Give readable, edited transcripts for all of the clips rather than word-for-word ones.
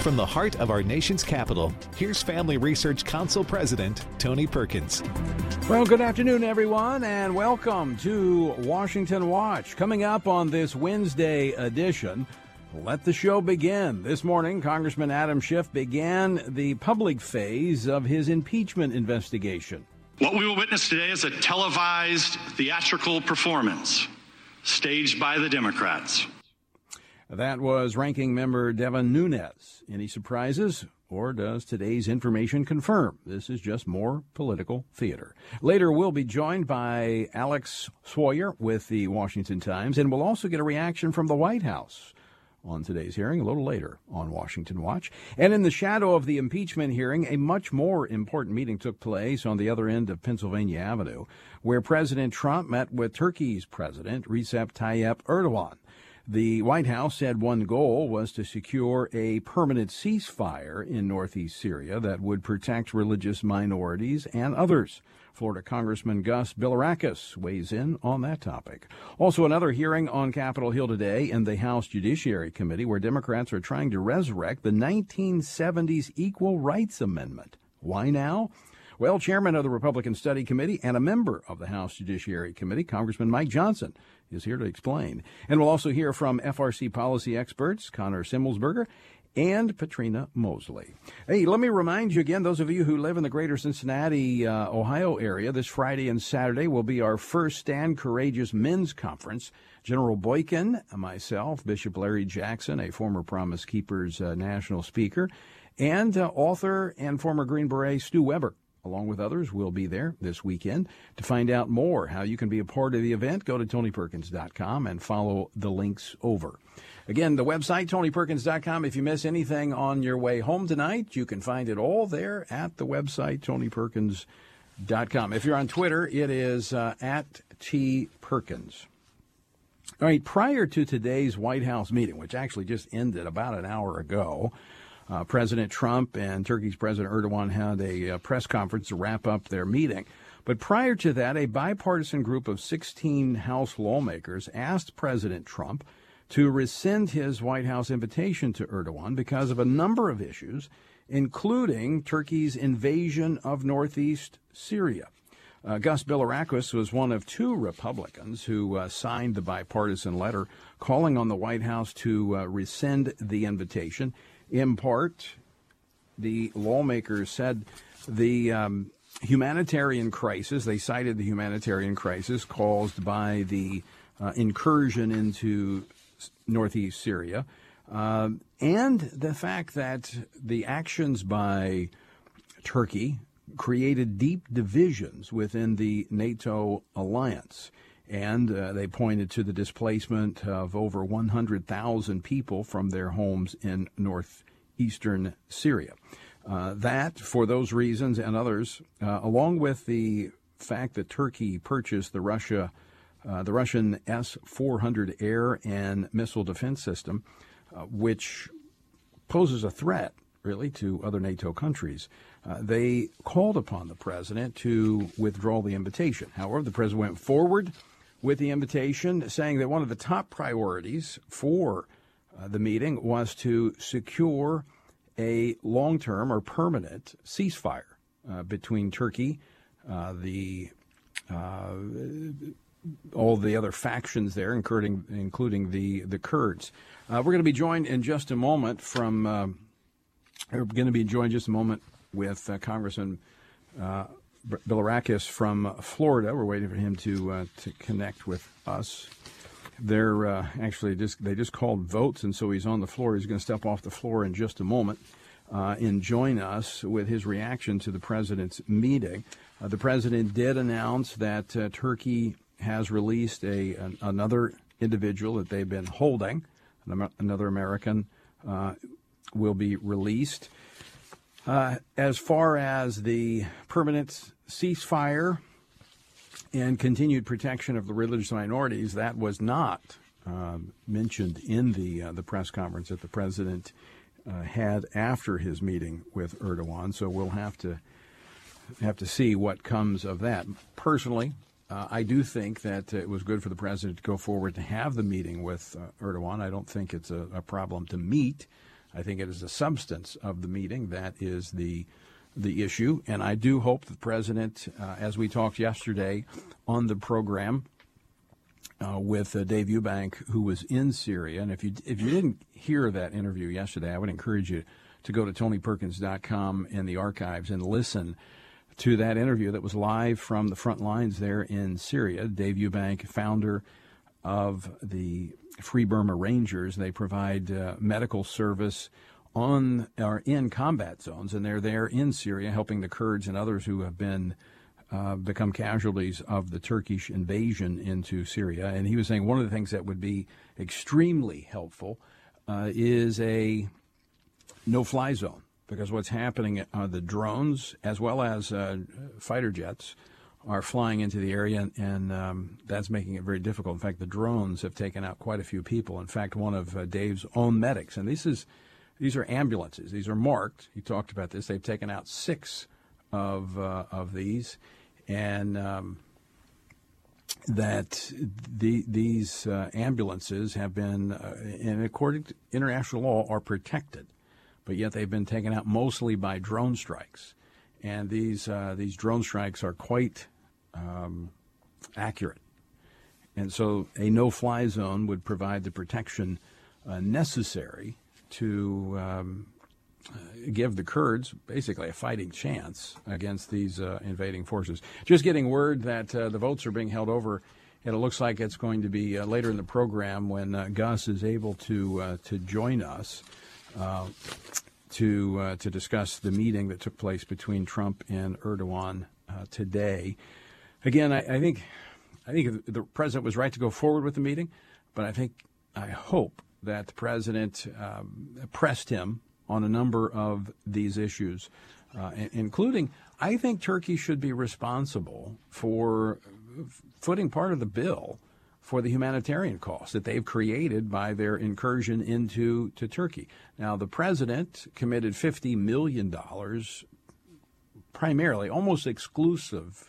From the heart of our nation's capital, here's Family Research Council President Tony Perkins. Well, good afternoon, everyone, and welcome to Washington Watch. Coming up on this Wednesday edition, let the show begin. This morning, Congressman Adam Schiff began the public phase of his impeachment investigation. What we will witness today is a televised theatrical performance staged by the Democrats. That was Ranking Member Devin Nunes. Any surprises? Or does today's information confirm this is just more political theater? Later, we'll be joined by Alex Sawyer with the Washington Times, and we'll also get a reaction from the White House on today's hearing a little later on Washington Watch. And in the shadow of the impeachment hearing, a much more important meeting took place on the other end of Pennsylvania Avenue, where President Trump met with Turkey's President Recep Tayyip Erdogan. The White House said one goal was to secure a permanent ceasefire in northeast Syria that would protect religious minorities and others. Florida Congressman Gus Bilirakis weighs in on that topic. Also, another hearing on Capitol Hill today in the House Judiciary Committee, where Democrats are trying to resurrect the 1970s Equal Rights Amendment. Why now? Well, chairman of the Republican Study Committee and a member of the House Judiciary Committee, Congressman Mike Johnson, is here to explain. And we'll also hear from FRC policy experts Connor Simmelsberger and Patrina Mosley. Hey, let me remind you again, those of you who live in the greater Cincinnati, Ohio area, this Friday and Saturday will be our first Stand Courageous Men's Conference. General Boykin, myself, Bishop Larry Jackson, a former Promise Keepers national speaker, and author and former Green Beret Stu Weber, along with others, will be there this weekend. To find out more how you can be a part of the event, go to TonyPerkins.com and follow the links over. Again, the website, TonyPerkins.com. If you miss anything on your way home tonight, you can find it all there at the website, TonyPerkins.com. If you're on Twitter, it is at TPerkins. All right, prior to today's White House meeting, which actually just ended about an hour ago, President Trump and Turkey's President Erdogan had a press conference to wrap up their meeting. But prior to that, a bipartisan group of 16 House lawmakers asked President Trump to rescind his White House invitation to Erdogan because of a number of issues, including Turkey's invasion of northeast Syria. Gus Bilirakis was one of two Republicans who signed the bipartisan letter calling on the White House to rescind the invitation. In part, the lawmakers said the humanitarian crisis, they cited the humanitarian crisis caused by the incursion into northeast Syria, and the fact that the actions by Turkey created deep divisions within the NATO alliance. And they pointed to the displacement of over 100,000 people from their homes in northeastern Syria. That, for those reasons and others, along with the fact that Turkey purchased the Russian S-400 air and missile defense system, which poses a threat, really, to other NATO countries, they called upon the president to withdraw the invitation. However, the president went forward with the invitation, saying that one of the top priorities for the meeting was to secure a long-term or permanent ceasefire between Turkey, all the other factions there, including the Kurds. We're going to be joined in just a moment with Congressman Bilirakis from Florida. We're waiting for him to connect with us. They're actually they just called votes, and so he's on the floor. He's going to step off the floor in just a moment and join us with his reaction to the president's meeting. The president did announce that Turkey has released another individual that they've been holding. Another American will be released. As far as the permanent ceasefire and continued protection of the religious minorities, that was not mentioned in the press conference that the president had after his meeting with Erdogan. So we'll have to see what comes of that. Personally, I do think that it was good for the president to go forward to have the meeting with Erdogan. I don't think it's a problem to meet. I think it is the substance of the meeting that is the issue. And I do hope the president, as we talked yesterday on the program with Dave Eubank, who was in Syria, and if you didn't hear that interview yesterday, I would encourage you to go to TonyPerkins.com in the archives and listen to that interview that was live from the front lines there in Syria. Dave Eubank, founder of the Free Burma Rangers. They provide medical service on or in combat zones, and they're there in Syria helping the Kurds and others who have been become casualties of the Turkish invasion into Syria. And he was saying one of the things that would be extremely helpful is a no-fly zone, because what's happening, the drones as well as fighter jets are flying into the area, and that's making it very difficult. In fact, the drones have taken out quite a few people. In fact, one of Dave's own medics, and these are ambulances. These are marked. He talked about this. They've taken out 6 of these, and these ambulances have been, and according to international law, are protected, but yet they've been taken out mostly by drone strikes, and these drone strikes are quite accurate, and so a no-fly zone would provide the protection necessary to give the Kurds basically a fighting chance against these invading forces. Just getting word that the votes are being held over, and it looks like it's going to be later in the program when Gus is able to join us to discuss the meeting that took place between Trump and Erdogan today. Again, I think the president was right to go forward with the meeting, but I hope that the president pressed him on a number of these issues, including, I think Turkey should be responsible for footing part of the bill for the humanitarian costs that they've created by their incursion into Turkey. Now, the president committed $50 million, primarily, almost exclusively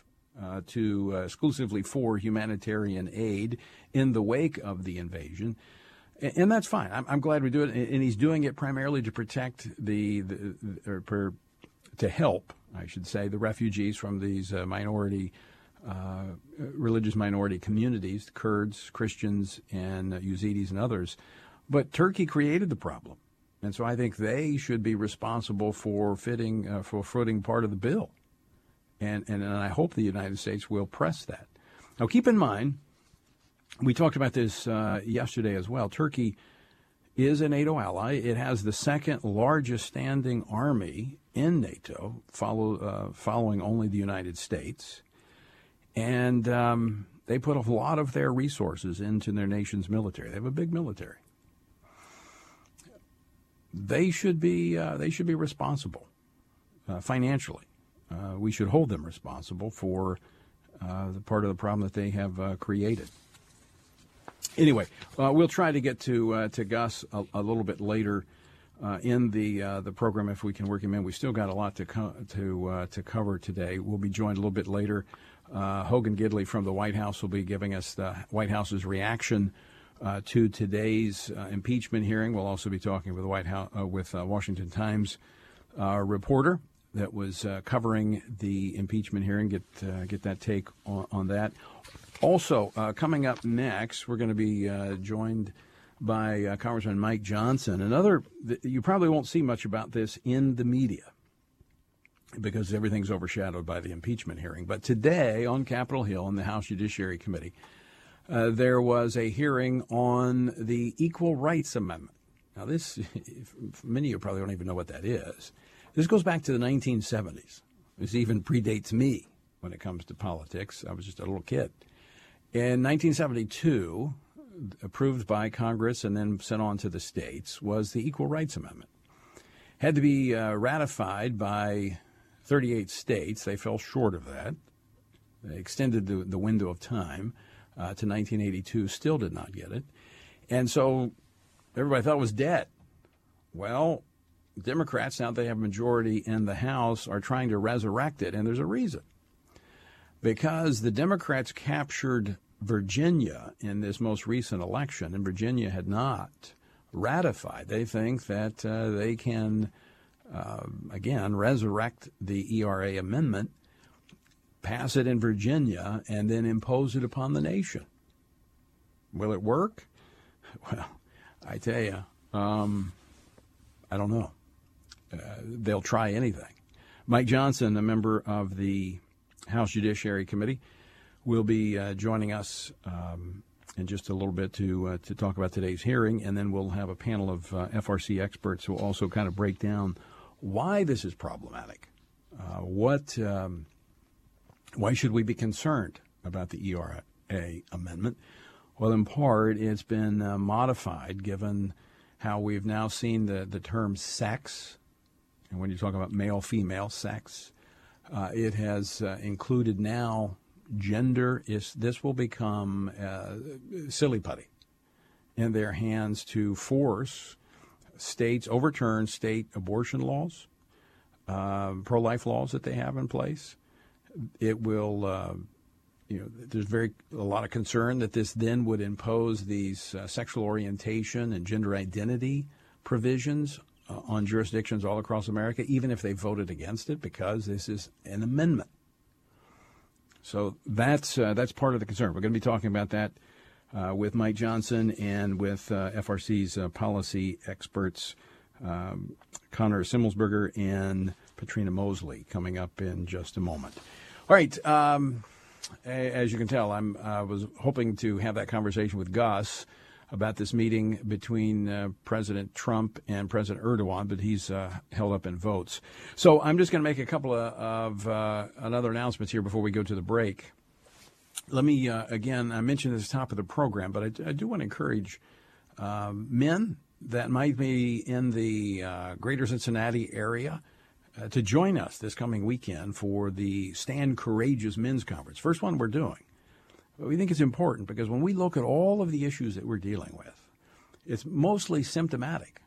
for humanitarian aid in the wake of the invasion. And that's fine. I'm glad we do it. And he's doing it primarily to protect to help, I should say, the refugees from these religious minority communities, communities, Christians, and Yazidis and others. But Turkey created the problem. And so I think they should be responsible for footing part of the bill. And I hope the United States will press that. Now, keep in mind, we talked about this yesterday as well. Turkey is a NATO ally. It has the second largest standing army in NATO, following only the United States. And they put a lot of their resources into their nation's military. They have a big military. They should be responsible financially. We should hold them responsible for the part of the problem that they have created. Anyway, we'll try to get to Gus a little bit later in the program if we can work him in. We still got a lot to cover today. We'll be joined a little bit later. Hogan Gidley from the White House will be giving us the White House's reaction to today's impeachment hearing. We'll also be talking with the White House with Washington Times reporter that was covering the impeachment hearing. Get that take on that. Also, coming up next, we're going to be joined by Congressman Mike Johnson. You probably won't see much about this in the media because everything's overshadowed by the impeachment hearing. But today on Capitol Hill in the House Judiciary Committee, there was a hearing on the Equal Rights Amendment. Now, this, many of you probably don't even know what that is. This goes back to the 1970s. This even predates me when it comes to politics. I was just a little kid. In 1972, approved by Congress and then sent on to the states, was the Equal Rights Amendment. Had to be ratified by 38 states. They fell short of that. They extended the window of time to 1982, still did not get it. And so everybody thought it was dead. Well, Democrats, now they have a majority in the House, are trying to resurrect it, and there's a reason. Because the Democrats captured Virginia in this most recent election, and Virginia had not ratified. They think that they can, again, resurrect the ERA amendment, pass it in Virginia, and then impose it upon the nation. Will it work? Well, I tell you, I don't know. They'll try anything. Mike Johnson, a member of the House Judiciary Committee, will be joining us in just a little bit to talk about today's hearing, and then we'll have a panel of FRC experts who will also kind of break down why this is problematic. Why should we be concerned about the ERA amendment? Well, in part, it's been modified given how we've now seen the term sex. And when you talk about male-female sex, it has included now gender. This will become silly putty in their hands to force states, overturn state abortion laws, pro-life laws that they have in place. It will, there's a lot of concern that this then would impose these sexual orientation and gender identity provisions on jurisdictions all across America, even if they voted against it, because this is an amendment. So that's part of the concern. We're going to be talking about that with Mike Johnson and with FRC's policy experts, Connor Simmelsberger and Patrina Mosley, coming up in just a moment. All right. As you can tell, I was hoping to have that conversation with Gus about this meeting between President Trump and President Erdogan, but he's held up in votes. So I'm just going to make a couple of another announcements here before we go to the break. Let me, again, I mentioned at the top of the program, but I do want to encourage men that might be in the greater Cincinnati area to join us this coming weekend for the Stand Courageous Men's Conference. First one we're doing. But we think it's important because when we look at all of the issues that we're dealing with, it's mostly symptomatic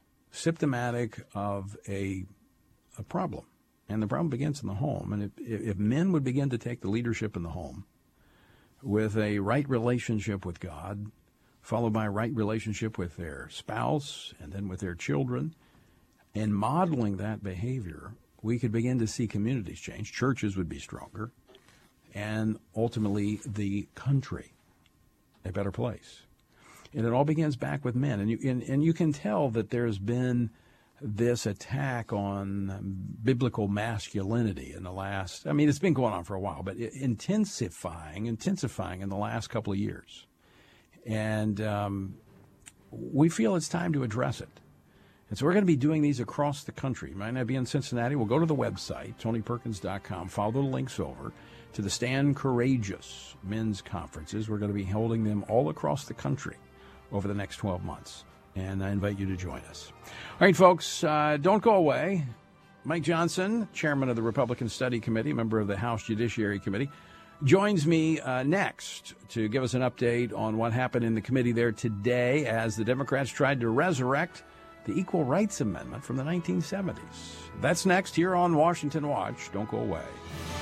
of a problem. And the problem begins in the home. And if men would begin to take the leadership in the home with a right relationship with God, followed by a right relationship with their spouse and then with their children, and modeling that behavior, we could begin to see communities change. Churches would be stronger, and ultimately the country a better place. And it all begins back with men. And you can tell that there's been this attack on biblical masculinity in the last, it's been going on for a while, but intensifying in the last couple of years. And we feel it's time to address it. And so we're going to be doing these across the country. Might not be in Cincinnati. We'll go to the website, TonyPerkins.com, follow the links over to the Stand Courageous Men's Conferences. We're going to be holding them all across the country over the next 12 months. And I invite you to join us. All right, folks, don't go away. Mike Johnson, chairman of the Republican Study Committee, member of the House Judiciary Committee, joins me next to give us an update on what happened in the committee there today as the Democrats tried to resurrect the Equal Rights Amendment from the 1970s. That's next here on Washington Watch. Don't go away.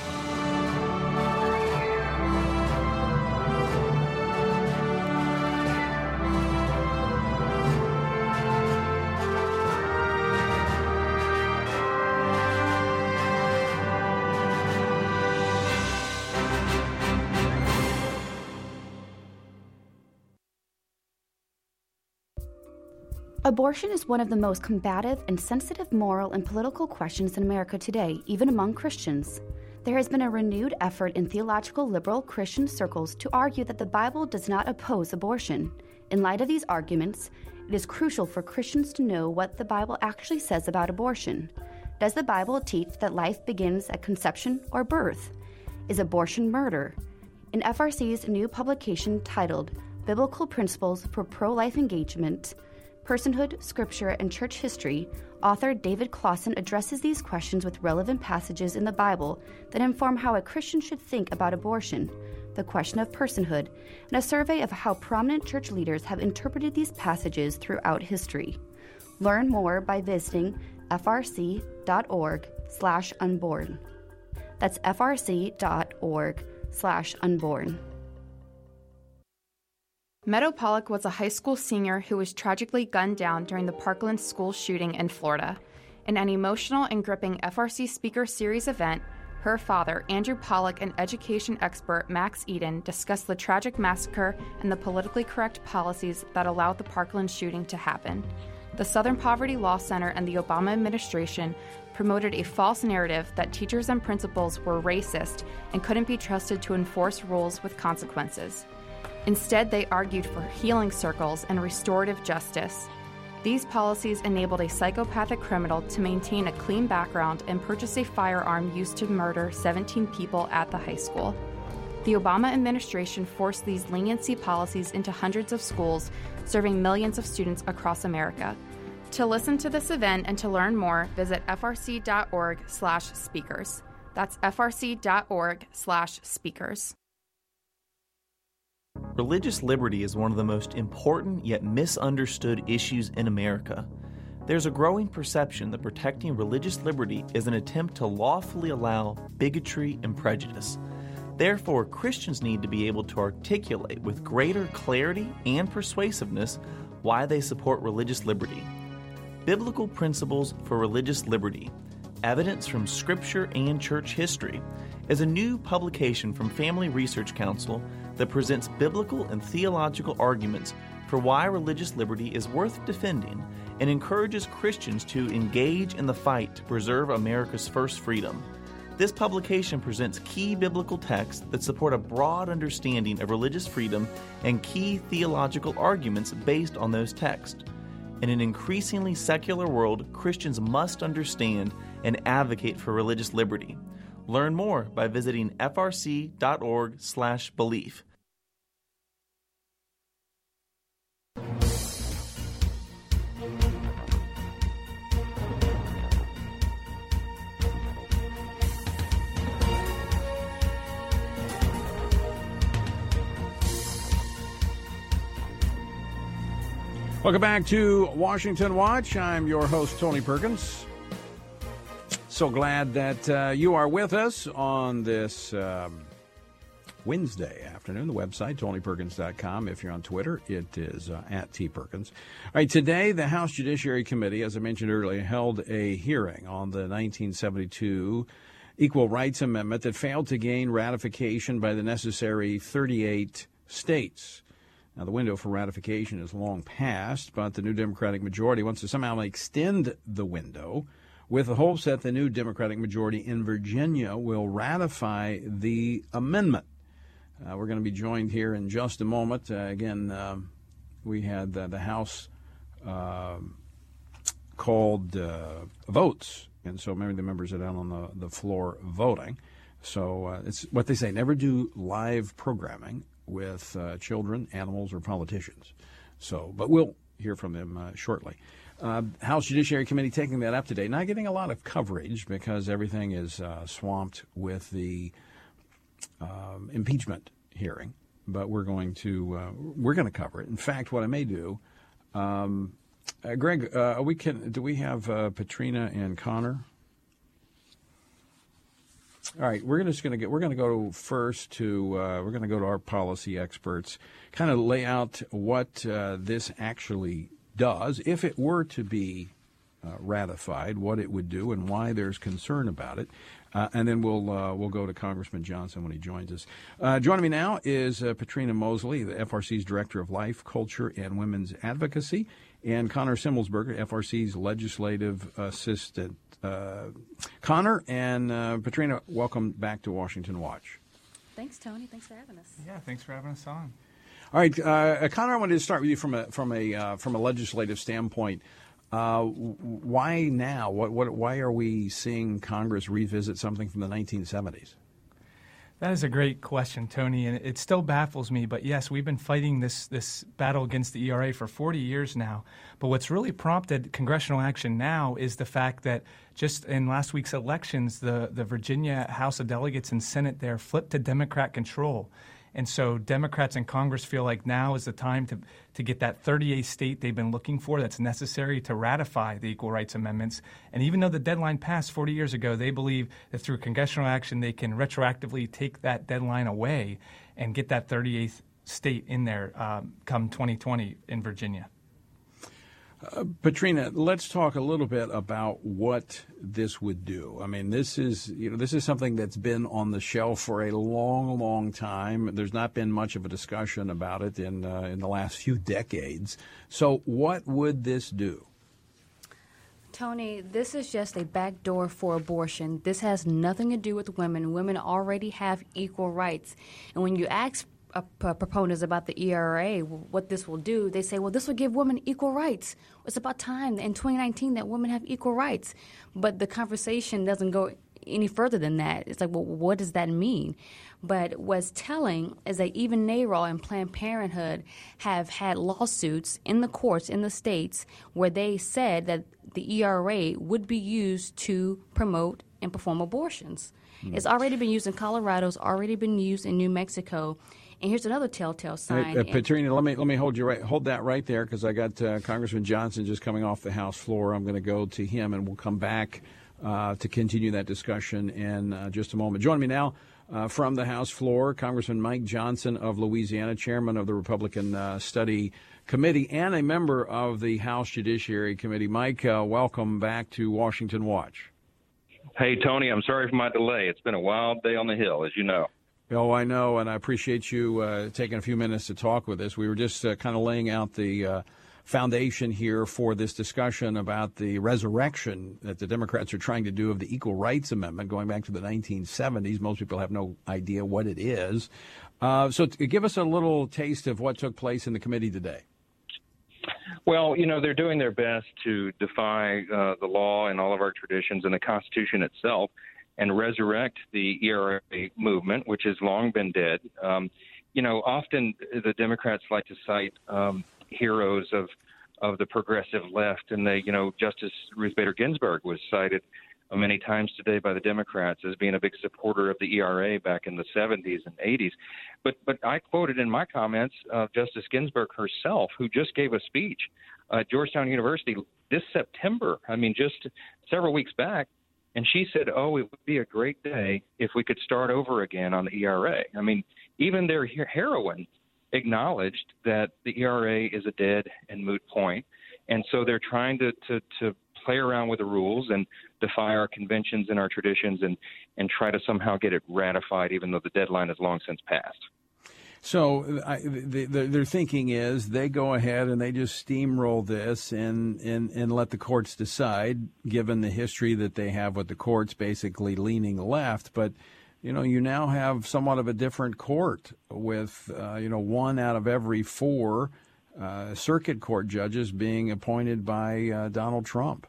Abortion is one of the most combative and sensitive moral and political questions in America today, even among Christians. There has been a renewed effort in theological liberal Christian circles to argue that the Bible does not oppose abortion. In light of these arguments, it is crucial for Christians to know what the Bible actually says about abortion. Does the Bible teach that life begins at conception or birth? Is abortion murder? In FRC's new publication titled Biblical Principles for Pro-Life Engagement, Personhood, Scripture, and Church History, author David Clausen addresses these questions with relevant passages in the Bible that inform how a Christian should think about abortion, the question of personhood, and a survey of how prominent church leaders have interpreted these passages throughout history. Learn more by visiting frc.org/unborn. That's frc.org/unborn. Meadow Pollack was a high school senior who was tragically gunned down during the Parkland school shooting in Florida. In an emotional and gripping FRC Speaker Series event, her father, Andrew Pollack, and education expert Max Eden discussed the tragic massacre and the politically correct policies that allowed the Parkland shooting to happen. The Southern Poverty Law Center and the Obama administration promoted a false narrative that teachers and principals were racist and couldn't be trusted to enforce rules with consequences. Instead, they argued for healing circles and restorative justice. These policies enabled a psychopathic criminal to maintain a clean background and purchase a firearm used to murder 17 people at the high school. The Obama administration forced these leniency policies into hundreds of schools, serving millions of students across America. To listen to this event and to learn more, visit frc.org/speakers. That's frc.org/speakers. Religious liberty is one of the most important yet misunderstood issues in America. There's a growing perception that protecting religious liberty is an attempt to lawfully allow bigotry and prejudice. Therefore, Christians need to be able to articulate with greater clarity and persuasiveness why they support religious liberty. Biblical Principles for Religious Liberty, Evidence from Scripture and Church History, is a new publication from Family Research Council that presents biblical and theological arguments for why religious liberty is worth defending and encourages Christians to engage in the fight to preserve America's first freedom. This publication presents key biblical texts that support a broad understanding of religious freedom and key theological arguments based on those texts. In an increasingly secular world, Christians must understand and advocate for religious liberty. Learn more by visiting frc.org/belief. Welcome back to Washington Watch. I'm your host, Tony Perkins. So glad that you are with us on this Wednesday afternoon. The website, TonyPerkins.com. If you're on Twitter, it is at @TPerkins. All right, today the House Judiciary Committee, as I mentioned earlier, held a hearing on the 1972 Equal Rights Amendment that failed to gain ratification by the necessary 38 states. Now, the window for ratification is long past, but the new Democratic majority wants to somehow extend the window with the hopes that the new Democratic majority in Virginia will ratify the amendment. We're going to be joined here in just a moment. We had the House called votes, and so many of the members are down on the floor voting. So it's what they say, never do live programming with children, animals, or politicians. So, but we'll hear from them shortly. House Judiciary Committee taking that up today, not getting a lot of coverage because everything is swamped with the impeachment hearing. But we're going to cover it. In fact, what I may do, Greg, do we have Patrina and Connor? All right, we're going to go first to our policy experts, kind of lay out what this actually does, if it were to be ratified, what it would do, and why there's concern about it, and then we'll go to Congressman Johnson when he joins us. Joining me now is Patrina Mosley, the FRC's Director of Life, Culture, and Women's Advocacy, and Connor Simmelsberger, FRC's Legislative Assistant. Connor and Patrina, welcome back to Washington Watch. Thanks, Tony. Thanks for having us. Yeah, thanks for having us on. All right, Connor, I wanted to start with you from a legislative standpoint. Why now? Why are we seeing Congress revisit something from the 1970s? That is a great question, Tony, and it still baffles me. But yes, we've been fighting this battle against the ERA for 40 years now. But what's really prompted congressional action now is the fact that just in last week's elections, the Virginia House of Delegates and Senate there flipped to Democrat control. And so Democrats in Congress feel like now is the time to get that 38th state they've been looking for that's necessary to ratify the Equal Rights Amendments. And even though the deadline passed 40 years ago, they believe that through congressional action they can retroactively take that deadline away and get that 38th state in there come 2020 in Virginia. Petrina, let's talk a little bit about what this would do. I mean, this is something that's been on the shelf for a long, long time. There's not been much of a discussion about it in the last few decades. So what would this do? Tony, this is just a backdoor for abortion. This has nothing to do with women. Women already have equal rights. And when you ask proponents about the ERA, what this will do, they say, well, this will give women equal rights. It's about time in 2019 that women have equal rights. But the conversation doesn't go any further than that. It's like, well, what does that mean? But what's telling is that even NARAL and Planned Parenthood have had lawsuits in the courts in the states where they said that the ERA would be used to promote and perform abortions. It's already been used in Colorado. It's already been used in New Mexico. And here's another telltale sign. Petrina, let me hold that right there, because I got Congressman Johnson just coming off the House floor. I'm going to go to him, and we'll come back to continue that discussion in just a moment. Joining me now from the House floor, Congressman Mike Johnson of Louisiana, chairman of the Republican Study Committee and a member of the House Judiciary Committee. Mike, welcome back to Washington Watch. Hey, Tony, I'm sorry for my delay. It's been a wild day on the Hill, as you know. Oh, I know, and I appreciate you taking a few minutes to talk with us. We were just kind of laying out the foundation here for this discussion about the resurrection that the Democrats are trying to do of the Equal Rights Amendment going back to the 1970s. Most people have no idea what it is. So give us a little taste of what took place in the committee today. Well, they're doing their best to defy the law and all of our traditions and the Constitution itself, and resurrect the ERA movement, which has long been dead. Often the Democrats like to cite heroes of the progressive left, and Justice Ruth Bader Ginsburg was cited many times today by the Democrats as being a big supporter of the ERA back in the 70s and 80s. But I quoted in my comments Justice Ginsburg herself, who just gave a speech at Georgetown University this September, just several weeks back, and she said, it would be a great day if we could start over again on the ERA. Even their heroine acknowledged that the ERA is a dead and moot point, and so they're trying to play around with the rules and defy our conventions and our traditions and try to somehow get it ratified, even though the deadline has long since passed. So their thinking is they go ahead and they just steamroll this and let the courts decide, given the history that they have with the courts basically leaning left. But, you now have somewhat of a different court with, one out of every four circuit court judges being appointed by Donald Trump.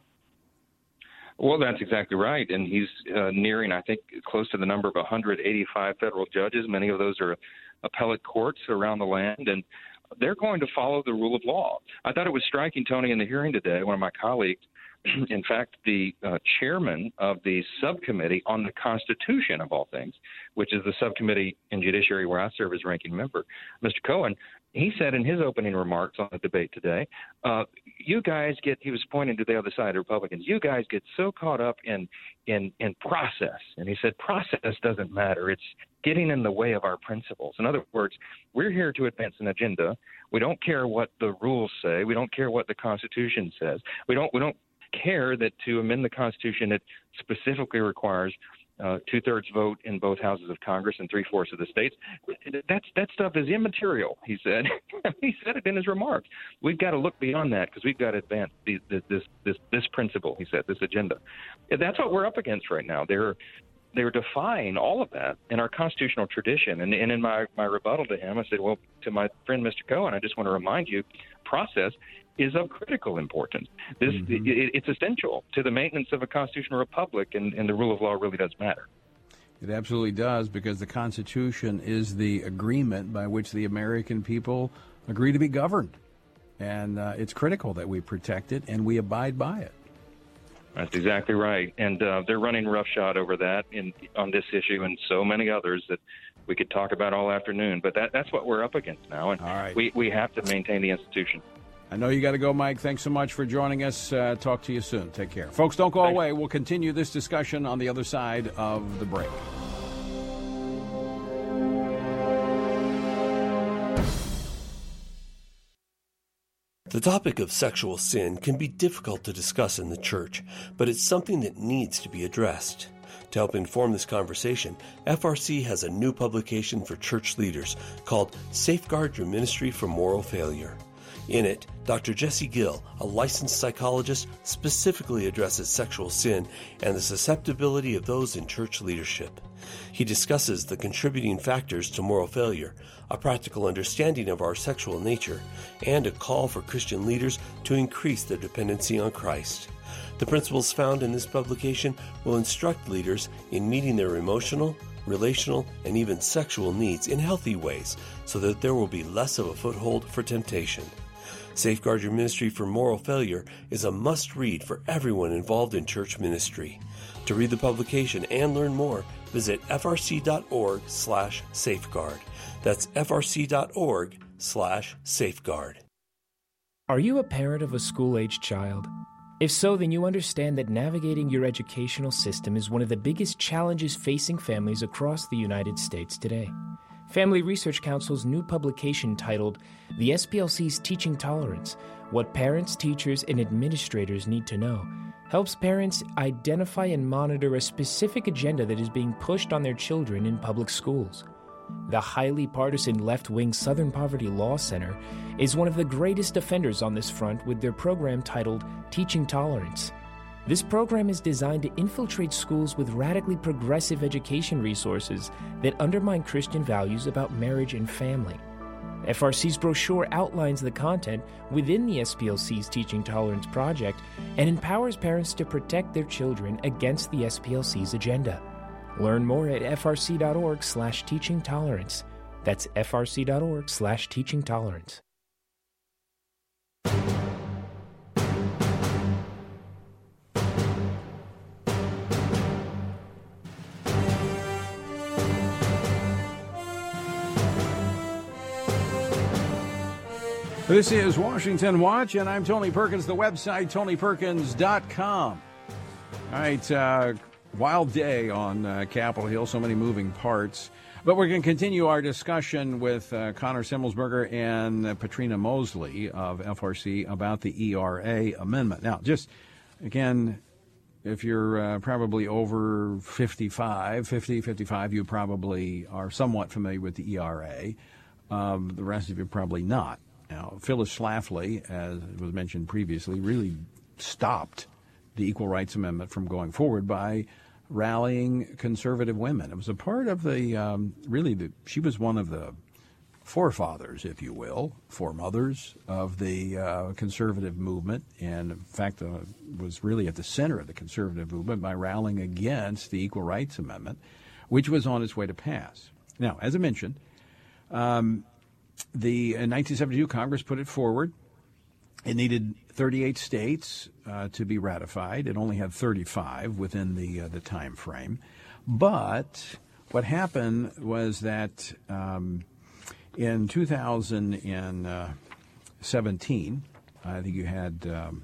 Well, that's exactly right. And he's nearing, I think, close to the number of 185 federal judges. Many of those are appellate courts around the land, and they're going to follow the rule of law. I thought it was striking, Tony, in the hearing today, one of my colleagues, in fact, the chairman of the subcommittee on the Constitution, of all things, which is the subcommittee in Judiciary where I serve as ranking member, Mr. Cohen, he said in his opening remarks on the debate today, you guys he was pointing to the other side, Republicans, you guys get so caught up in process. And he said, process doesn't matter. It's getting in the way of our principles. In other words, we're here to advance an agenda. We don't care what the rules say. We don't care what the Constitution says. We don't care that to amend the Constitution, it specifically requires two-thirds vote in both houses of Congress and three-fourths of the states. That stuff is immaterial, he said. He said it in his remarks. We've got to look beyond that because we've got to advance this principle, he said, this agenda. That's what we're up against right now. They're defying all of that in our constitutional tradition. And in my rebuttal to him, I said, well, to my friend Mr. Cohen, I just want to remind you, process is of critical importance. It's essential to the maintenance of a constitutional republic, and the rule of law really does matter. It absolutely does, because the Constitution is the agreement by which the American people agree to be governed. And it's critical that we protect it and we abide by it. That's exactly right. And they're running roughshod over that on this issue and so many others that we could talk about all afternoon. But that's what we're up against now. And all right. we have to maintain the institution. I know you got to go, Mike. Thanks so much for joining us. Talk to you soon. Take care. Folks, don't go away. We'll continue this discussion on the other side of the break. The topic of sexual sin can be difficult to discuss in the church, but it's something that needs to be addressed. To help inform this conversation, FRC has a new publication for church leaders called Safeguard Your Ministry from Moral Failure. In it, Dr. Jesse Gill, a licensed psychologist, specifically addresses sexual sin and the susceptibility of those in church leadership. He discusses the contributing factors to moral failure, a practical understanding of our sexual nature, and a call for Christian leaders to increase their dependency on Christ. The principles found in this publication will instruct leaders in meeting their emotional, relational, and even sexual needs in healthy ways so that there will be less of a foothold for temptation. Safeguard Your Ministry from Moral Failure is a must-read for everyone involved in church ministry. To read the publication and learn more, visit frc.org/safeguard. That's frc.org/safeguard. Are you a parent of a school-aged child? If so, then you understand that navigating your educational system is one of the biggest challenges facing families across the United States today. Family Research Council's new publication titled The SPLC's Teaching Tolerance: What Parents, Teachers, and Administrators Need to Know helps parents identify and monitor a specific agenda that is being pushed on their children in public schools. The highly partisan left-wing Southern Poverty Law Center is one of the greatest offenders on this front with their program titled Teaching Tolerance. This program is designed to infiltrate schools with radically progressive education resources that undermine Christian values about marriage and family. FRC's brochure outlines the content within the SPLC's Teaching Tolerance project and empowers parents to protect their children against the SPLC's agenda. Learn more at frc.org/teaching tolerance. That's frc.org/teaching tolerance. This is Washington Watch, and I'm Tony Perkins, the website, tonyperkins.com. All right, wild day on Capitol Hill, so many moving parts. But we're going to continue our discussion with Connor Simmelsberger and Patrina Mosley of FRC about the ERA amendment. Now, just, again, if you're probably over 55, you probably are somewhat familiar with the ERA. The rest of you probably not. Now, Phyllis Schlafly, as was mentioned previously, really stopped the Equal Rights Amendment from going forward by rallying conservative women. It was a part of she was one of the forefathers, if you will, foremothers of the conservative movement, and in fact was really at the center of the conservative movement by rallying against the Equal Rights Amendment, which was on its way to pass. Now, as I mentioned, in 1972, Congress put it forward. It needed 38 states to be ratified. It only had 35 within the time frame. But what happened was that in 2017, I think you had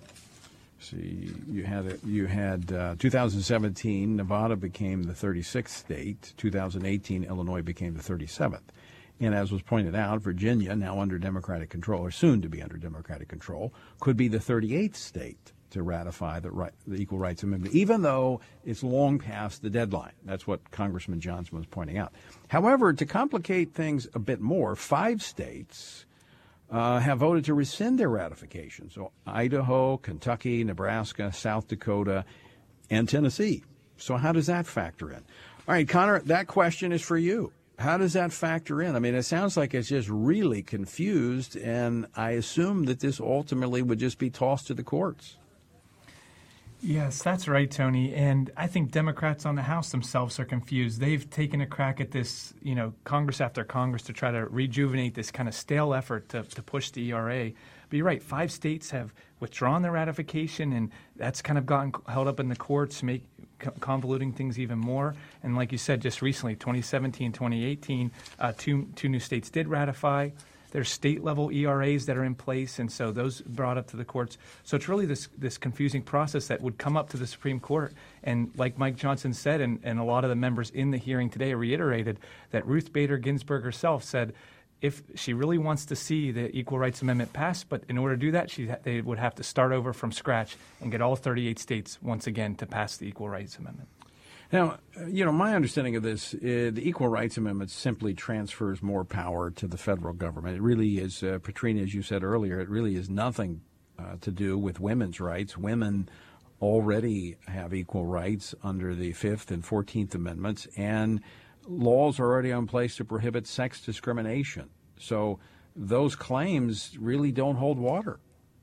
2017, Nevada became the 36th state. 2018, Illinois became the 37th. And as was pointed out, Virginia, now under Democratic control, or soon to be under Democratic control, could be the 38th state to ratify the Equal Rights Amendment, even though it's long past the deadline. That's what Congressman Johnson was pointing out. However, to complicate things a bit more, 5 states have voted to rescind their ratification. So Idaho, Kentucky, Nebraska, South Dakota, and Tennessee. So how does that factor in? All right, Connor, that question is for you. How does that factor in? I mean, it sounds like it's just really confused, and I assume that this ultimately would just be tossed to the courts. Yes, that's right, Tony. And I think Democrats on the House themselves are confused. They've taken a crack at this, Congress after Congress to try to rejuvenate this kind of stale effort to push the ERA. But you're right, 5 states have withdrawn their ratification, and that's kind of gotten held up in the courts, convoluting things even more. And like you said, just recently, 2017, 2018, two new states did ratify. There's state-level ERAs that are in place, and so those brought up to the courts. So it's really this confusing process that would come up to the Supreme Court. And like Mike Johnson said, and a lot of the members in the hearing today reiterated, that Ruth Bader Ginsburg herself said, if she really wants to see the Equal Rights Amendment passed, but in order to do that, they would have to start over from scratch and get all 38 states once again to pass the Equal Rights Amendment. Now, my understanding of this, the Equal Rights Amendment simply transfers more power to the federal government. It really is, Patrina, as you said earlier, it really is nothing to do with women's rights. Women already have equal rights under the 5th and 14th Amendments, and laws are already in place to prohibit sex discrimination. So those claims really don't hold water.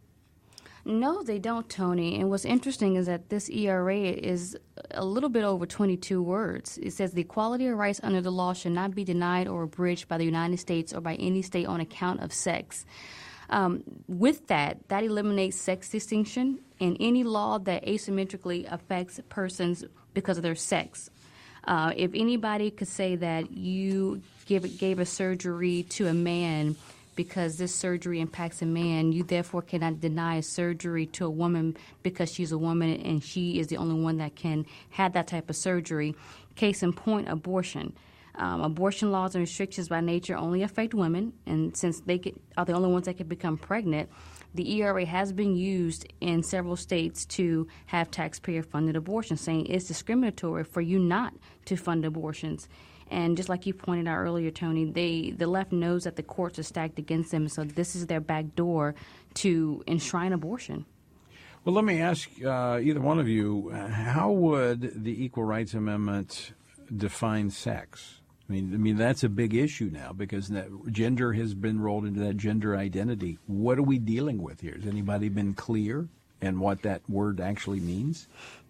No, they don't, Tony. And what's interesting is that this ERA is a little bit over 22 words. It says the equality of rights under the law should not be denied or abridged by the United States or by any state on account of sex. With that eliminates sex distinction and any law that asymmetrically affects persons because of their sex. If anybody could say that you gave a surgery to a man because this surgery impacts a man, you therefore cannot deny a surgery to a woman because she's a woman and she is the only one that can have that type of surgery. Case in point, abortion. Abortion laws and restrictions by nature only affect women, and since they are the only ones that can become pregnant, the ERA has been used in several states to have taxpayer-funded abortions, saying it's discriminatory for you not to fund abortions. And just like you pointed out earlier, Tony, the left knows that the courts are stacked against them, so this is their back door to enshrine abortion. Well, let me ask either one of you, how would the Equal Rights Amendment define sex? I mean, that's a big issue now because gender has been rolled into that gender identity. What are we dealing with here? Has anybody been clear in what that word actually means?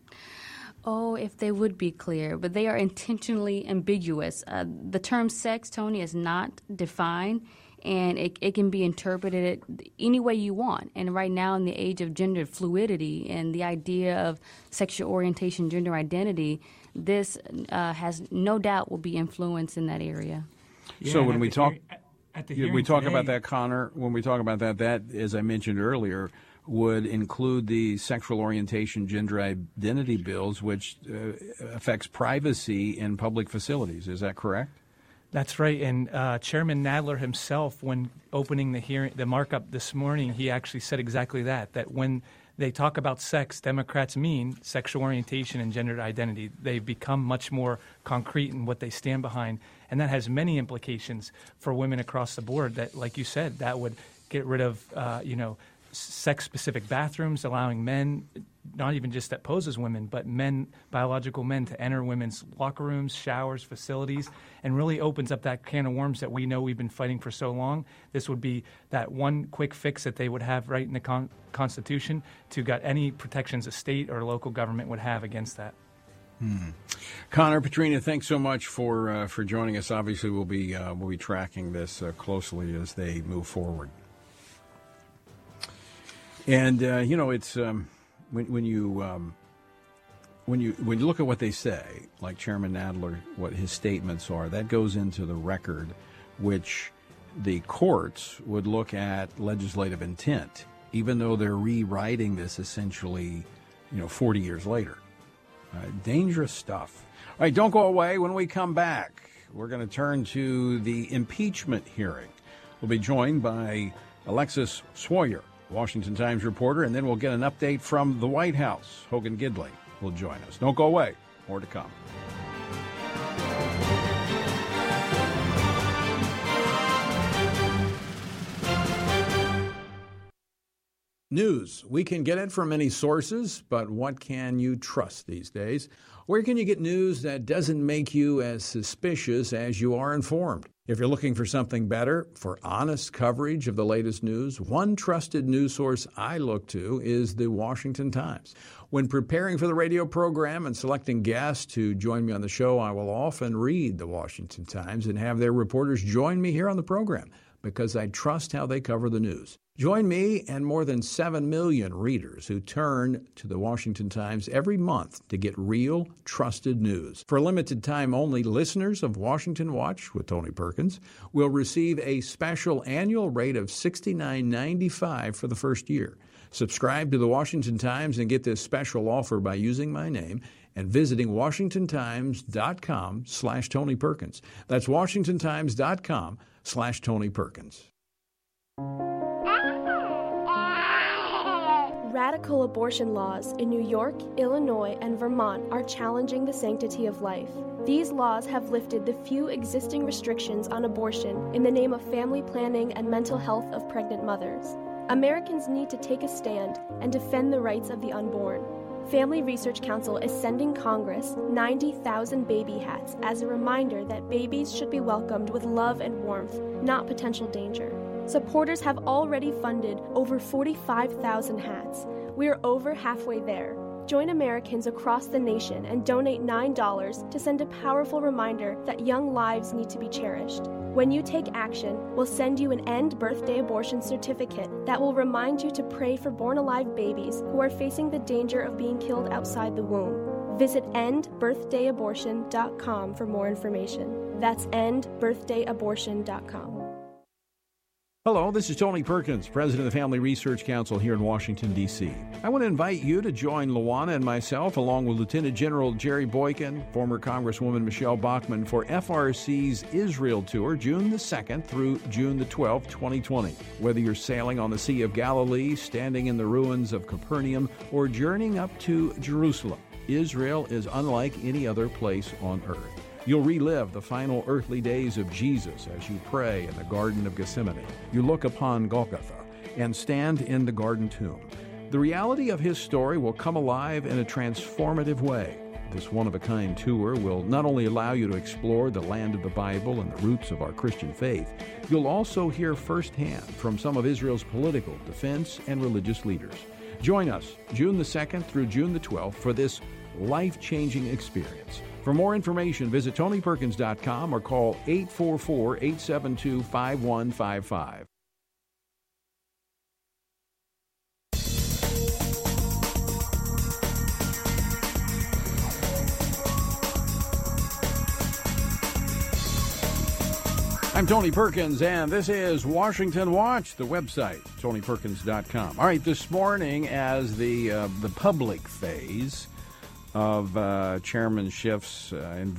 Oh, if they would be clear, but they are intentionally ambiguous. The term sex, Tony, is not defined, and it can be interpreted any way you want. And right now in the age of gender fluidity and the idea of sexual orientation, gender identity, this has no doubt will be influenced in that area. Yeah, so when we talk today, about that, Connor, when we talk about that, as I mentioned earlier, would include the sexual orientation, gender identity bills, which affects privacy in public facilities. Is that correct? That's right. And Chairman Nadler himself, when opening the markup this morning, he actually said exactly that when they talk about sex, Democrats mean sexual orientation and gender identity. They become much more concrete in what they stand behind. And that has many implications for women across the board that, like you said, that would get rid of, sex-specific bathrooms, allowing men, not even just that pose as women, but biological men, to enter women's locker rooms, showers, facilities, and really opens up that can of worms that we know we've been fighting for so long. This would be that one quick fix that they would have right in the Constitution to get any protections a state or local government would have against that. Connor, Patrina, thanks so much for joining us. Obviously, we'll be tracking this closely as they move forward. And it's when you look at what they say, like Chairman Nadler, what his statements are, that goes into the record, which the courts would look at legislative intent, even though they're rewriting this essentially, 40 years later. Dangerous stuff. All right, don't go away. When we come back, we're going to turn to the impeachment hearing. We'll be joined by Alexis Sawyer, Washington Times reporter, and then we'll get an update from the White House. Hogan Gidley will join us. Don't go away. More to come. News. We can get it from many sources, but what can you trust these days? Where can you get news that doesn't make you as suspicious as you are informed? If you're looking for something better, for honest coverage of the latest news, one trusted news source I look to is the Washington Times. When preparing for the radio program and selecting guests to join me on the show, I will often read the Washington Times and have their reporters join me here on the program because I trust how they cover the news. Join me and more than 7 million readers who turn to the Washington Times every month to get real, trusted news. For a limited time only, listeners of Washington Watch with Tony Perkins will receive a special annual rate of $69.95 for the first year. Subscribe to the Washington Times and get this special offer by using my name and visiting WashingtonTimes.com/Tony Perkins. That's WashingtonTimes.com/Tony Perkins. Radical abortion laws in New York, Illinois, and Vermont are challenging the sanctity of life. These laws have lifted the few existing restrictions on abortion in the name of family planning and mental health of pregnant mothers. Americans need to take a stand and defend the rights of the unborn. Family Research Council is sending Congress 90,000 baby hats as a reminder that babies should be welcomed with love and warmth, not potential danger. Supporters have already funded over 45,000 hats. We are over halfway there. Join Americans across the nation and donate $9 to send a powerful reminder that young lives need to be cherished. When you take action, we'll send you an End Birthday Abortion certificate that will remind you to pray for born-alive babies who are facing the danger of being killed outside the womb. Visit endbirthdayabortion.com for more information. That's endbirthdayabortion.com. Hello, this is Tony Perkins, President of the Family Research Council here in Washington, D.C. I want to invite you to join Luana and myself, along with Lieutenant General Jerry Boykin, former Congresswoman Michelle Bachmann, for FRC's Israel Tour, June the 2nd through June the 12th, 2020. Whether you're sailing on the Sea of Galilee, standing in the ruins of Capernaum, or journeying up to Jerusalem, Israel is unlike any other place on earth. You'll relive the final earthly days of Jesus as you pray in the Garden of Gethsemane. You look upon Golgotha and stand in the garden tomb. The reality of his story will come alive in a transformative way. This one-of-a-kind tour will not only allow you to explore the land of the Bible and the roots of our Christian faith, you'll also hear firsthand from some of Israel's political, defense, and religious leaders. Join us June the 2nd through June the 12th for this life-changing experience. For more information, visit TonyPerkins.com or call 844-872-5155. I'm Tony Perkins, and this is Washington Watch, the website, TonyPerkins.com. All right, this morning, as the public phase of Chairman Schiff's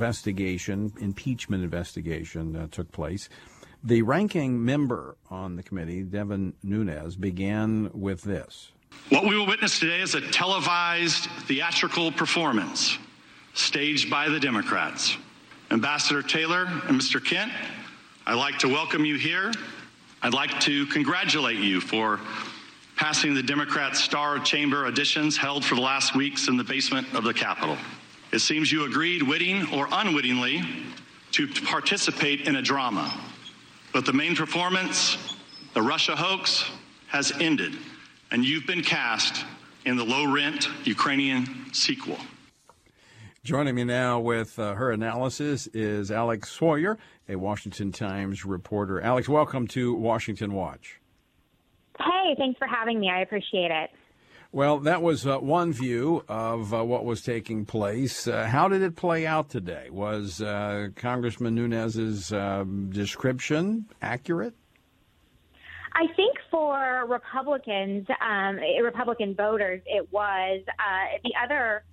impeachment investigation took place, the ranking member on the committee, Devin Nunes, began with this. What we will witness today is a televised theatrical performance staged by the Democrats. Ambassador Taylor and Mr. Kent, I'd like to welcome you here. I'd like to congratulate you for passing the Democrat Star Chamber auditions held for the last weeks in the basement of the Capitol. It seems you agreed, witting or unwittingly, to participate in a drama. But the main performance, the Russia hoax, has ended, and you've been cast in the low-rent Ukrainian sequel. Joining me now with her analysis is Alex Sawyer, a Washington Times reporter. Alex, welcome to Washington Watch. Hey, thanks for having me. I appreciate it. Well, that was one view of what was taking place. How did it play out today? Was Congressman Nunes's description accurate? I think for Republicans, Republican voters, it was. The other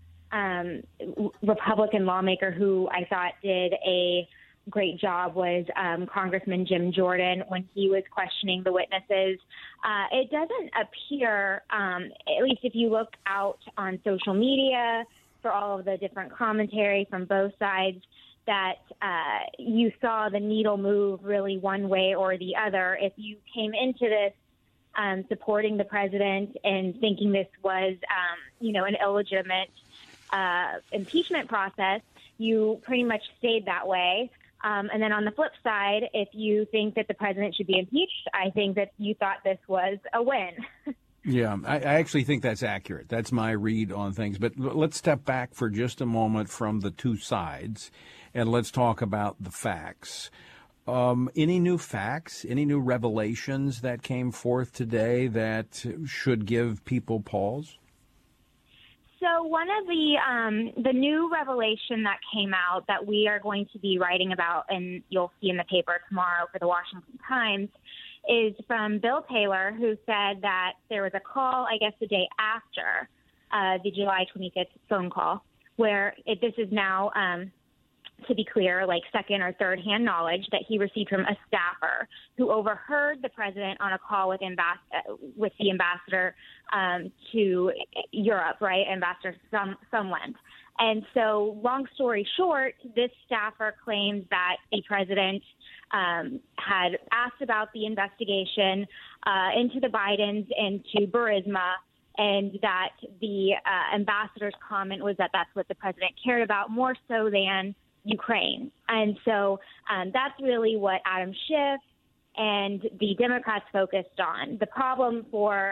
Republican lawmaker who I thought did a great job was Congressman Jim Jordan when he was questioning the witnesses. It doesn't appear, at least if you look out on social media for all of the different commentary from both sides, that you saw the needle move really one way or the other. If you came into this supporting the president and thinking this was, an illegitimate impeachment process, you pretty much stayed that way. And then on the flip side, if you think that the president should be impeached, I think that you thought this was a win. Yeah, I actually think that's accurate. That's my read on things. But let's step back for just a moment from the two sides, and let's talk about the facts. Any new facts, any new revelations that came forth today that should give people pause? So one of the new revelation that came out that we are going to be writing about, and you'll see in the paper tomorrow for the Washington Times, is from Bill Taylor, who said that there was a call, I guess the day after the July 25th phone call, where this is now, to be clear, like second or third hand knowledge that he received from a staffer who overheard the president on a call with the ambassador to Europe, right, Ambassador Sondland. And so, long story short, this staffer claims that the president had asked about the investigation into the Bidens and to Burisma, and that the ambassador's comment was that that's what the president cared about more so than Ukraine. And so that's really what Adam Schiff and the Democrats focused on. The problem for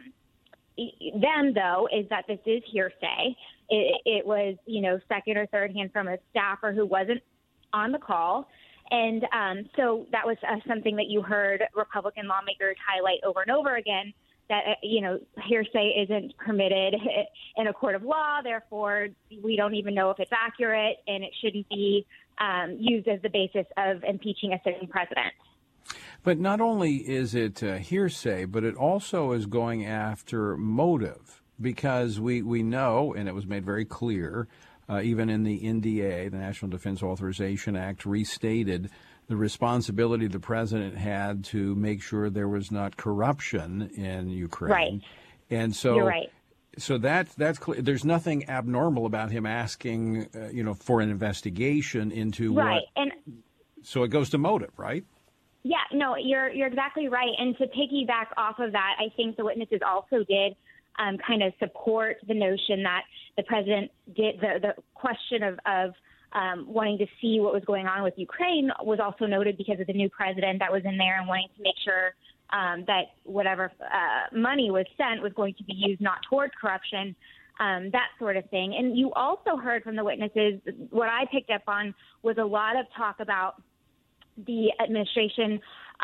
them, though, is that this is hearsay. It was, second or third hand from a staffer who wasn't on the call. And so that was something that you heard Republican lawmakers highlight over and over again, that, hearsay isn't permitted in a court of law. Therefore, we don't even know if it's accurate, and it shouldn't be used as the basis of impeaching a sitting president. But not only is it hearsay, but it also is going after motive, because we know, and it was made very clear, even in the NDA, the National Defense Authorization Act, restated the responsibility the president had to make sure there was not corruption in Ukraine. Right. And so, you're right. So that's clear. There's nothing abnormal about him asking, for an investigation into right. what. And so it goes to motive, right? Yeah, no, you're exactly right. And to piggyback off of that, I think the witnesses also did kind of support the notion that the president did the question of wanting to see what was going on with Ukraine was also noted because of the new president that was in there and wanting to make sure that whatever money was sent was going to be used not towards corruption, that sort of thing. And you also heard from the witnesses, what I picked up on was a lot of talk about the administration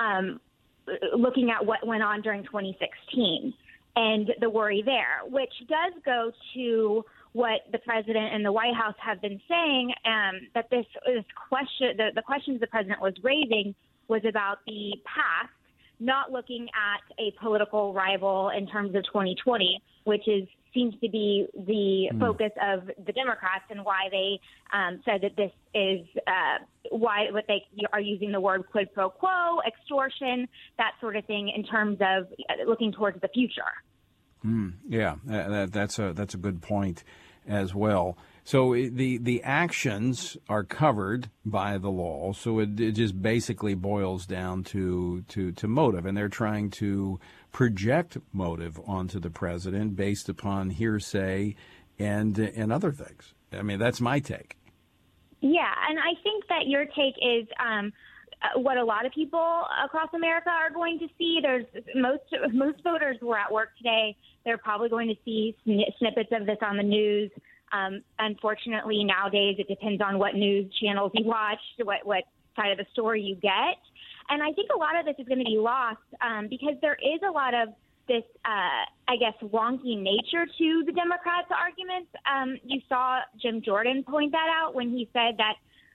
looking at what went on during 2016 and the worry there, which does go to what the president and the White House have been saying, that this question, the questions the president was raising was about the past, not looking at a political rival in terms of 2020, which seems to be the focus of the Democrats and why they said that this is what they are using the word quid pro quo, extortion, that sort of thing in terms of looking towards the future. Yeah, that's a good point as well. So the actions are covered by the law, so it just basically boils down to motive, and they're trying to project motive onto the president based upon hearsay and other things. I mean, that's my take. Yeah, and I think that your take is what a lot of people across America are going to see. There's most voters were at work today. They're probably going to see snippets of this on the news. Unfortunately, nowadays it depends on what news channels you watch, what side of the story you get. And I think a lot of this is going to be lost because there is a lot of this, wonky nature to the Democrats' arguments. You saw Jim Jordan point that out when he said that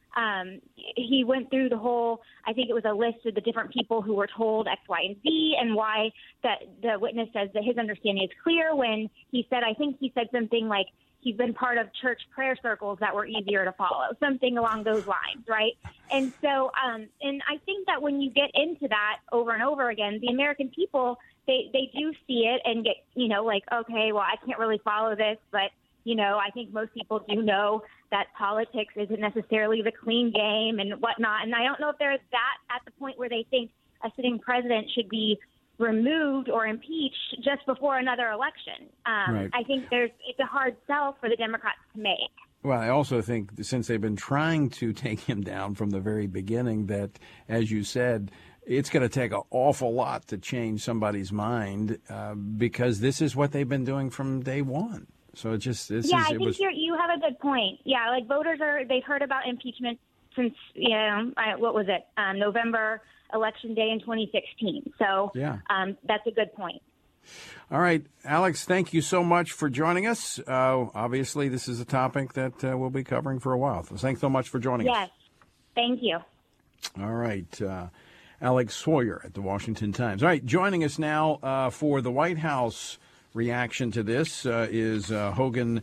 he went through the whole, I think it was a list of the different people who were told X, Y, and Z, and why that the witness says that his understanding is clear when he said, I think he said something like, he's been part of church prayer circles that were easier to follow, something along those lines, right? And so, and I think that when you get into that over and over again, the American people, they do see it and get, okay, well, I can't really follow this, but, I think most people do know that politics isn't necessarily the clean game and whatnot. And I don't know if they're that at the point where they think a sitting president should be removed or impeached just before another election. Right. I think it's a hard sell for the Democrats to make. Well, I also think since they've been trying to take him down from the very beginning that, as you said, it's going to take an awful lot to change somebody's mind because this is what they've been doing from day one. So it just you have a good point. Yeah, like voters they've heard about impeachment since what was it, November election day in 2016. So yeah. That's a good point. All right, Alex, thank you so much for joining us. Obviously, this is a topic that we'll be covering for a while. So thanks so much for joining us. Yes, thank you. All right, Alex Sawyer at the Washington Times. All right, joining us now for the White House reaction to this is Hogan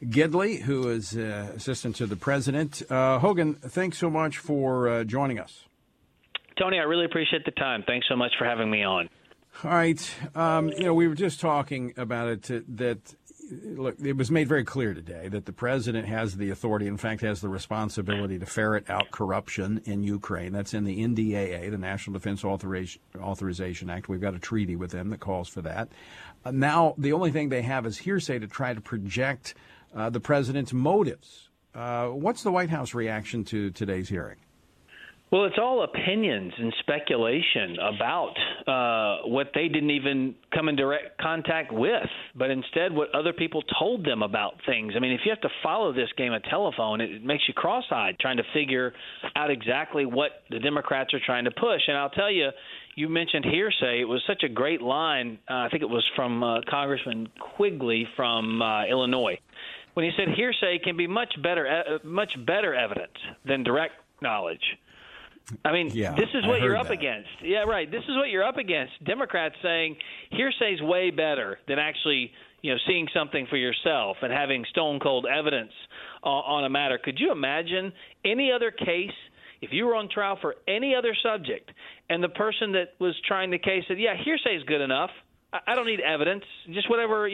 Gidley, who is assistant to the president. Hogan, thanks so much for joining us. Tony, I really appreciate the time. Thanks so much for having me on. All right. We were just talking about it, look, it was made very clear today that the president has the authority, in fact, has the responsibility to ferret out corruption in Ukraine. That's in the NDAA, the National Defense Authorization Act. We've got a treaty with them that calls for that. Now, the only thing they have is hearsay to try to project the president's motives. What's the White House reaction to today's hearing? Well, it's all opinions and speculation about what they didn't even come in direct contact with, but instead what other people told them about things. I mean, if you have to follow this game of telephone, it makes you cross-eyed trying to figure out exactly what the Democrats are trying to push. And I'll tell you, you mentioned hearsay. It was such a great line. I think it was from Congressman Quigley from Illinois, when he said hearsay can be much better evidence than direct knowledge. I mean, this is what you're up against. Yeah, right. This is what you're up against. Democrats saying hearsay's way better than actually, seeing something for yourself and having stone cold evidence on a matter. Could you imagine any other case if you were on trial for any other subject and the person that was trying the case said, yeah, hearsay is good enough. I don't need evidence. Just whatever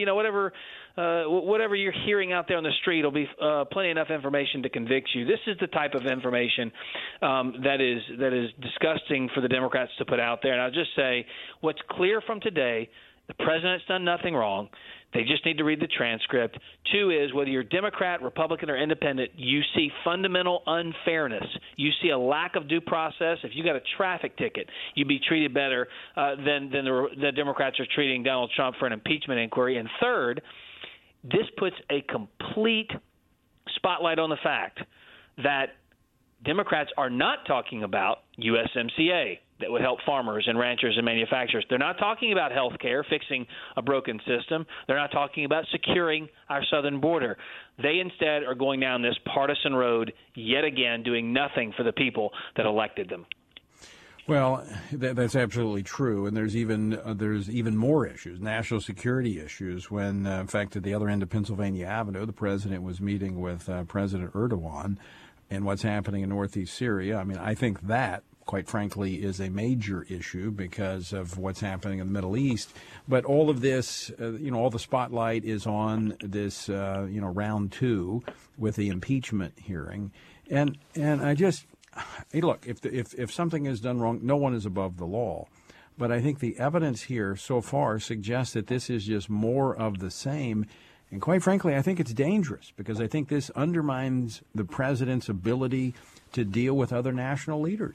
you're hearing out there on the street will be plenty enough information to convict you. This is the type of information that is disgusting for the Democrats to put out there. And I'll just say what's clear from today, the president's done nothing wrong. They just need to read the transcript. 2 is, whether you're Democrat, Republican, or independent, you see fundamental unfairness. You see a lack of due process. If you got a traffic ticket, you'd be treated better than the Democrats are treating Donald Trump for an impeachment inquiry. And 3rd, this puts a complete spotlight on the fact that Democrats are not talking about USMCA that would help farmers and ranchers and manufacturers. They're not talking about health care, fixing a broken system. They're not talking about securing our southern border. They instead are going down this partisan road yet again, doing nothing for the people that elected them. Well, that's absolutely true, and there's even more issues, national security issues. When, in fact, at the other end of Pennsylvania Avenue, the president was meeting with President Erdogan, and what's happening in northeast Syria. I mean, I think that, quite frankly, is a major issue because of what's happening in the Middle East. But all of this, all the spotlight is on this, round 2 with the impeachment hearing, and I just. Hey, look, if something is done wrong, no one is above the law. But I think the evidence here so far suggests that this is just more of the same. And quite frankly, I think it's dangerous because I think this undermines the president's ability to deal with other national leaders.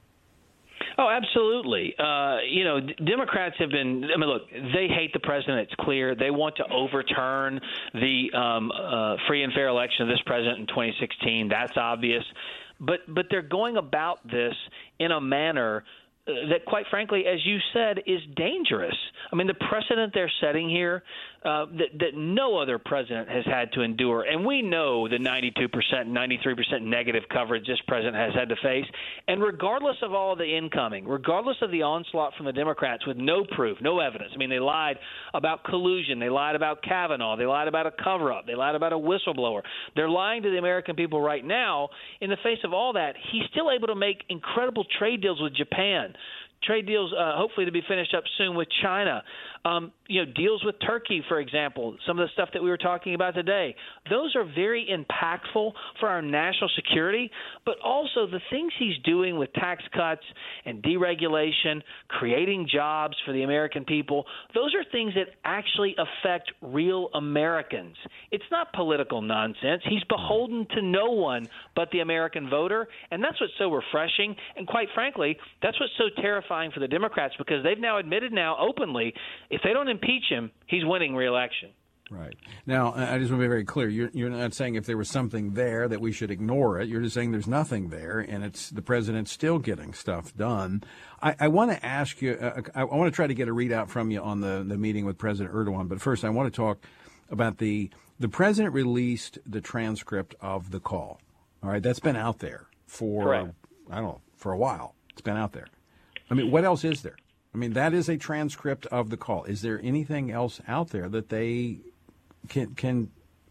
Oh, absolutely. Democrats have been – look, they hate the president. It's clear. They want to overturn the free and fair election of this president in 2016. That's obvious. But they're going about this in a manner that, quite frankly, as you said, is dangerous. I mean, the precedent they're setting here that no other president has had to endure. And we know the 92%, 93% negative coverage this president has had to face. And regardless of all the incoming, regardless of the onslaught from the Democrats with no proof, no evidence. I mean, they lied about collusion. They lied about Kavanaugh. They lied about a cover-up. They lied about a whistleblower. They're lying to the American people right now. In the face of all that, he's still able to make incredible trade deals with Japan. Trade deals hopefully to be finished up soon with China. Deals with Turkey, for example, some of the stuff that we were talking about today. Those are very impactful for our national security, but also the things he's doing with tax cuts and deregulation, creating jobs for the American people, those are things that actually affect real Americans. It's not political nonsense. He's beholden to no one but the American voter, and that's what's so refreshing. And quite frankly, that's what's so terrifying for the Democrats, because they've now admitted openly, if they don't impeach him, he's winning re-election. Right. Now, I just want to be very clear. You're not saying if there was something there that we should ignore it. You're just saying there's nothing there, and it's the president's still getting stuff done. I want to ask you, I want to try to get a readout from you on the meeting with President Erdogan, but first I want to talk about the president released the transcript of the call. All right, that's been out there for, Correct. I don't know, for a while. It's been out there. I mean, what else is there? I mean, that is a transcript of the call. Is there anything else out there that they can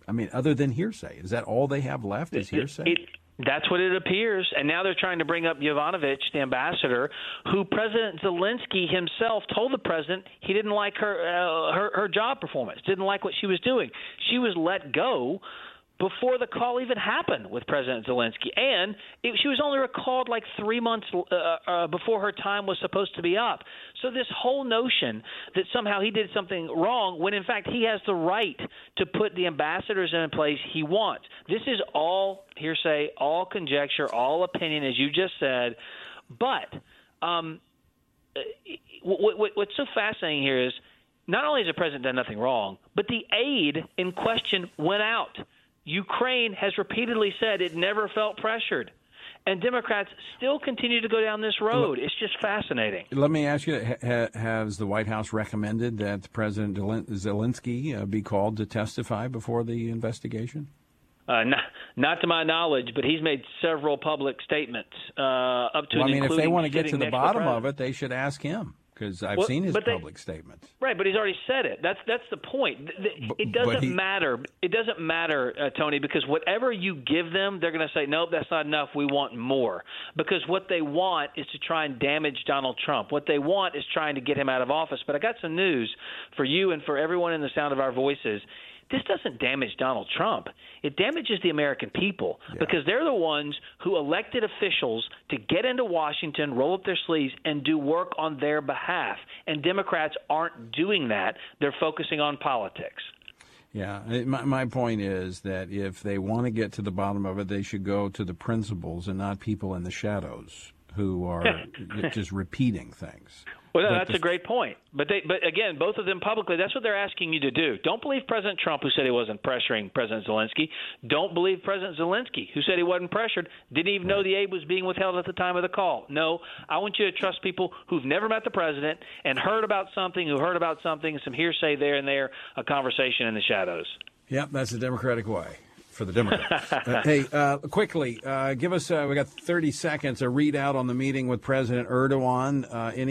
I mean, other than hearsay? Is that all they have left is hearsay? That's what it appears. And now they're trying to bring up Yovanovitch, the ambassador, who President Zelensky himself told the president he didn't like her job performance, didn't like what she was doing. She was let go before the call even happened with President Zelensky. And she was only recalled like 3 months before her time was supposed to be up. So this whole notion that somehow he did something wrong when, in fact, he has the right to put the ambassadors in place he wants. This is all hearsay, all conjecture, all opinion, as you just said. But what's so fascinating here is not only has the president done nothing wrong, but the aid in question went out. Ukraine has repeatedly said it never felt pressured. And Democrats still continue to go down this road. It's just fascinating. Let me ask you, has the White House recommended that President Zelensky be called to testify before the investigation? Not to my knowledge, but he's made several public statements up to and including if they want to get to the bottom the of it, they should ask him. Because I've seen his public statements. Right, but he's already said it. That's the point. It doesn't matter. It doesn't matter, Tony, because whatever you give them, they're going to say, nope, that's not enough. We want more. Because what they want is to try and damage Donald Trump. What they want is trying to get him out of office. But I got some news for you and for everyone in the sound of our voices. This doesn't damage Donald Trump. It damages the American people because they're the ones who elected officials to get into Washington, roll up their sleeves, and do work on their behalf. And Democrats aren't doing that. They're focusing on politics. Yeah, my point is that if they want to get to the bottom of it, they should go to the principals and not people in the shadows who are just repeating things. Well, no, that's a great point. But again, both of them publicly, that's what they're asking you to do. Don't believe President Trump, who said he wasn't pressuring President Zelensky. Don't believe President Zelensky, who said he wasn't pressured, didn't even know the aid was being withheld at the time of the call. No, I want you to trust people who've never met the president and heard about something, some hearsay there and there, a conversation in the shadows. Yep, that's the Democratic way. For the Democrats. Hey, quickly, give us, we got 30 seconds, a readout on the meeting with President Erdogan.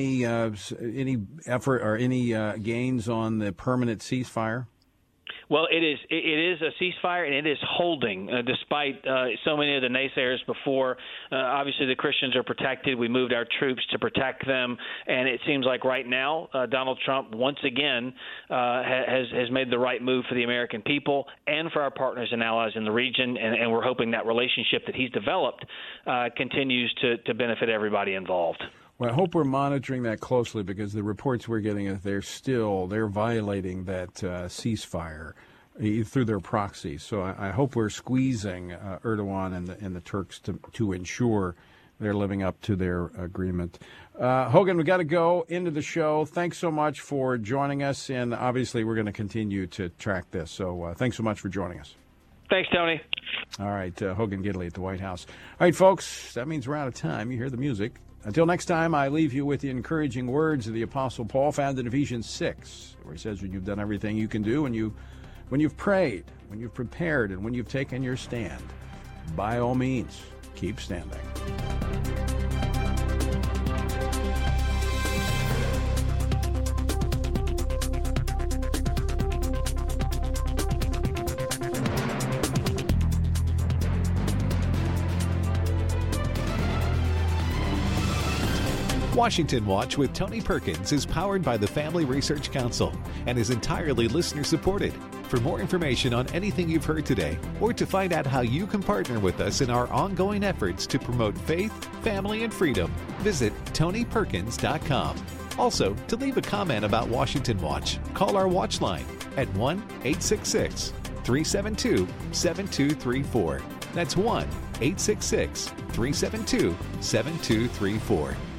Any effort or any gains on the permanent ceasefire? Well, it is a ceasefire, and it is holding, despite so many of the naysayers before. Obviously, the Christians are protected. We moved our troops to protect them, and it seems like right now Donald Trump once again has made the right move for the American people and for our partners and allies in the region, and we're hoping that relationship that he's developed continues to benefit everybody involved. Well, I hope we're monitoring that closely because the reports we're getting is they're violating that ceasefire through their proxies. So I hope we're squeezing Erdogan and the Turks to ensure they're living up to their agreement. Hogan, we got to go into the show. Thanks so much for joining us, and obviously we're going to continue to track this. So thanks so much for joining us. Thanks, Tony. All right, Hogan Gidley at the White House. All right, folks, that means we're out of time. You hear the music. Until next time, I leave you with the encouraging words of the Apostle Paul found in Ephesians 6, where he says, when you've done everything you can do, when you've prayed, when you've prepared, and when you've taken your stand, by all means, keep standing. Washington Watch with Tony Perkins is powered by the Family Research Council and is entirely listener-supported. For more information on anything you've heard today, or to find out how you can partner with us in our ongoing efforts to promote faith, family, and freedom, visit TonyPerkins.com. Also, to leave a comment about Washington Watch, call our watch line at 1-866-372-7234. That's 1-866-372-7234.